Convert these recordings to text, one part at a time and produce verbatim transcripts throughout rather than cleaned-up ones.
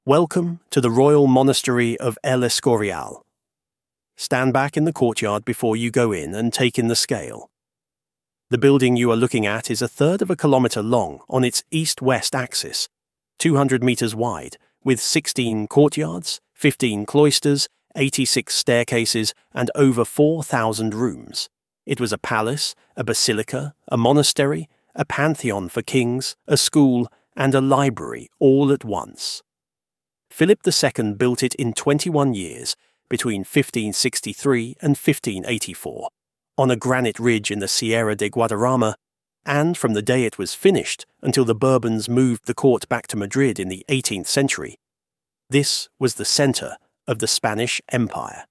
Welcome to the Royal Monastery of El Escorial. Stand back in the courtyard before you go in and take in the scale. The building you are looking at is a third of a kilometre long on its east-west axis, two hundred metres wide, with sixteen courtyards, fifteen cloisters, eighty-six staircases, and over four thousand rooms. It was a palace, a basilica, a monastery, a pantheon for kings, a school, and a library all at once. Philip the Second built it in twenty-one years, between fifteen sixty-three and fifteen eighty-four, on a granite ridge in the Sierra de Guadarrama, and from the day it was finished until the Bourbons moved the court back to Madrid in the eighteenth century, this was the centre of the Spanish Empire.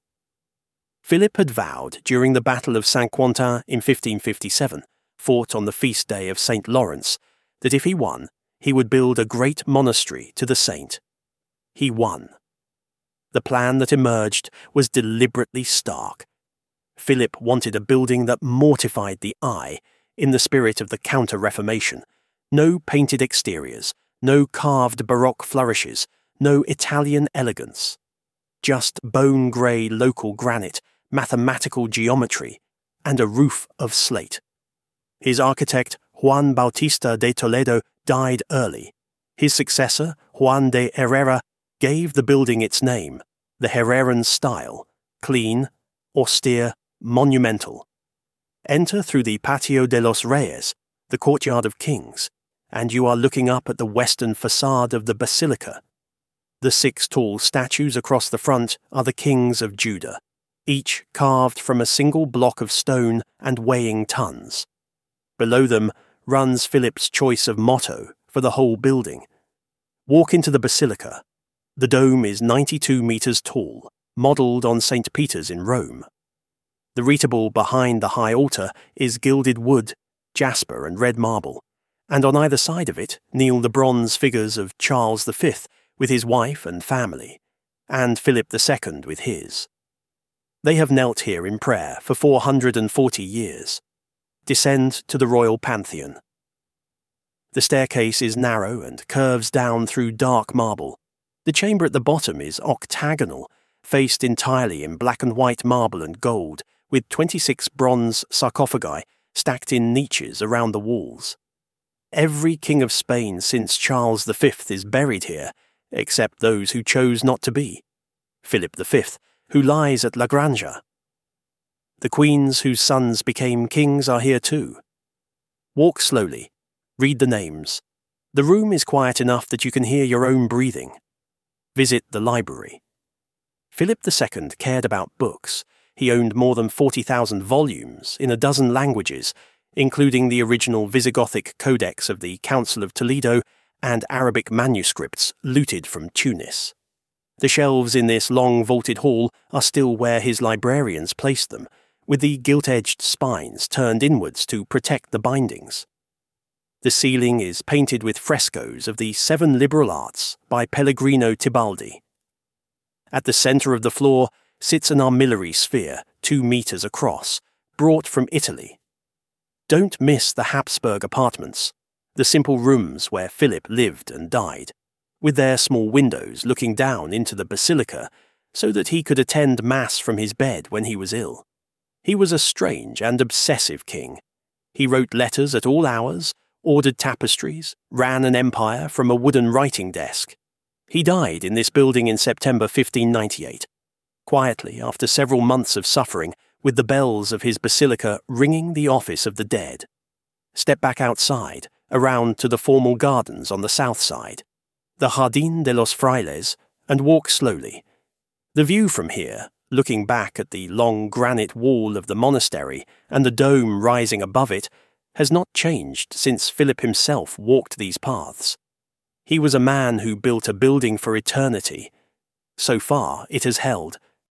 Philip had vowed during the Battle of Saint-Quentin in fifteen fifty-seven, fought on the feast day of Saint Lawrence, that if he won, he would build a great monastery to the saint. He won. The plan that emerged was deliberately stark. Philip wanted a building that mortified the eye in the spirit of the Counter-Reformation. No painted exteriors, no carved Baroque flourishes, no Italian elegance. Just bone-grey local granite, mathematical geometry, and a roof of slate. His architect, Juan Bautista de Toledo, died early. His successor, Juan de Herrera, gave the building its name, the Herreran style, clean, austere, monumental. Enter through the Patio de los Reyes, the courtyard of kings, and you are looking up at the western facade of the basilica. The six tall statues across the front are the kings of Judah, each carved from a single block of stone and weighing tons. Below them runs Philip's choice of motto for the whole building. Walk into the basilica. The dome is ninety-two metres tall, modelled on Saint Peter's in Rome. The retabule behind the high altar is gilded wood, jasper and red marble, and on either side of it kneel the bronze figures of Charles the Fifth with his wife and family, and Philip the Second with his. They have knelt here in prayer for four hundred and forty years. Descend to the royal pantheon. The staircase is narrow and curves down through dark marble. The chamber at the bottom is octagonal, faced entirely in black and white marble and gold, with twenty-six bronze sarcophagi stacked in niches around the walls. Every king of Spain since Charles the Fifth is buried here, except those who chose not to be. Philip the Fifth, who lies at La Granja. The queens whose sons became kings are here too. Walk slowly. Read the names. The room is quiet enough that you can hear your own breathing. Visit the library. Philip the Second cared about books. He owned more than forty thousand volumes in a dozen languages, including the original Visigothic Codex of the Council of Toledo and Arabic manuscripts looted from Tunis. The shelves in this long vaulted hall are still where his librarians placed them, with the gilt-edged spines turned inwards to protect the bindings. The ceiling is painted with frescoes of the Seven Liberal Arts by Pellegrino Tibaldi. At the centre of the floor sits an armillary sphere, two metres across, brought from Italy. Don't miss the Habsburg apartments, the simple rooms where Philip lived and died, with their small windows looking down into the basilica so that he could attend Mass from his bed when he was ill. He was a strange and obsessive king. He wrote letters at all hours, ordered tapestries, ran an empire from a wooden writing desk. He died in this building in September fifteen ninety-eight, quietly after several months of suffering, with the bells of his basilica ringing the office of the dead. Step back outside, around to the formal gardens on the south side, the Jardín de los Frailes, and walk slowly. The view from here, looking back at the long granite wall of the monastery and the dome rising above it, has not changed since Philip himself walked these paths. He was a man who built a building for eternity. So far, it has held,